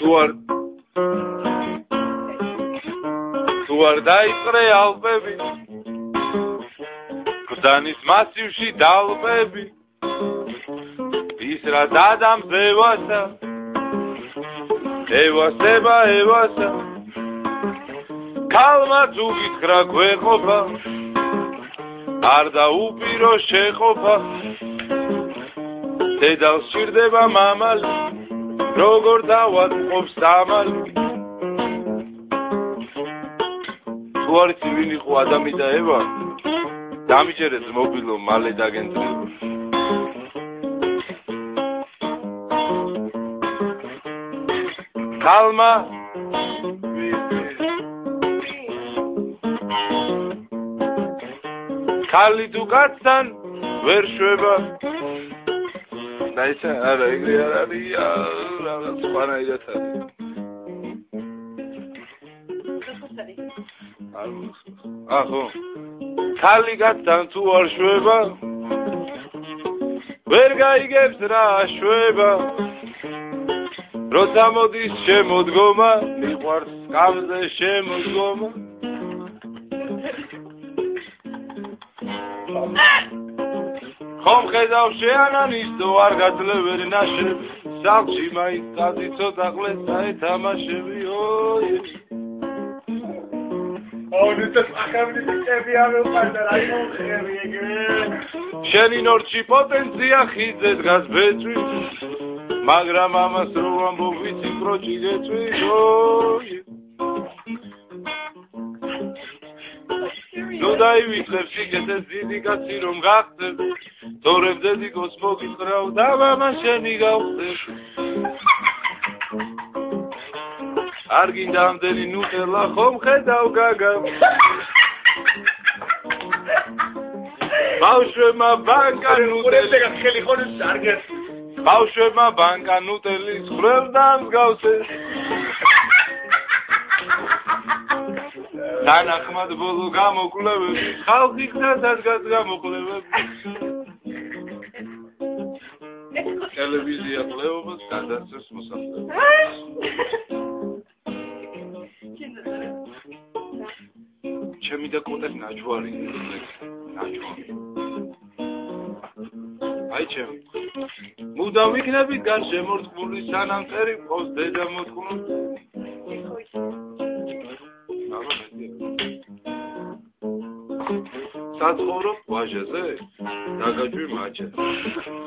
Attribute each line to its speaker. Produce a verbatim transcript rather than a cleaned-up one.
Speaker 1: თუ არ თუ არ დაიწყრე ალპები გზანის მასივში დალპები ის რა დადამზევასა ევასება ევასა ქალმა ზუგითხრა გვეყოფა არ დაუპირო შეყოფა დედალს სჭირდება მამალი როგორ დავატყობს დამალი თუ არ იცი ვინ იყო ადამი და ევა დამიჯერეთ მობილო მალე დაგენწრება ქალმა ქალი თუ კაცთან ვერ შვება და ისე არა ეგრე არ არის რაღაც სხვანაირად არის აჰო ქალი კაცთან თუ არ შვება ვერ გაიგებს რა შვება როცა მოდის შემოდგომა მიყვარს კამზე შემოდგომა ხომ ხედავ შეანანისტო არ გაძლევერ ნაშები სახლში მაინც კაცი ცოტა ყლეს დაეთამაშები ოი ოი ეს ახალი ტიპები ამოყარდა რაი მომხები ეგრე შენი ნორჩი პოტენცია ხიძე დგას ბეწვი მაგრამ ამას რო ამბობ ვიცი პროჭი გეწვი ოი ნუ დაივიწყებ სიგეთეს დიდი კაცი რომ გახდებ თორემ დედიკოს მოგიწყრავ და მამა შენი გავხდებ არ გინდა ამდენი ნუტელა ხომ ხედავ გაგა ბავშვებმა ბანკა ნუტელი ხელი ხონს არგეს ბავშვებმა ბანკა ნუტელის ხრელდა მსგავსეს დანახმად ბოლო გამოკვლევები ხალხი ხდადადგაც გამოკვლევები ტელევიზია კვლევობას გადასცემს მოსახლეობას ჩემი და კოტეს ნაჯვარი ნაჯვარი აი ჩემ მუდამ ვიქნები გარშემორტყმული სანამ წერი ყავს დედა მოთქმული საცხოვრობ ვაჟაზე დაგაჯვი მაჩე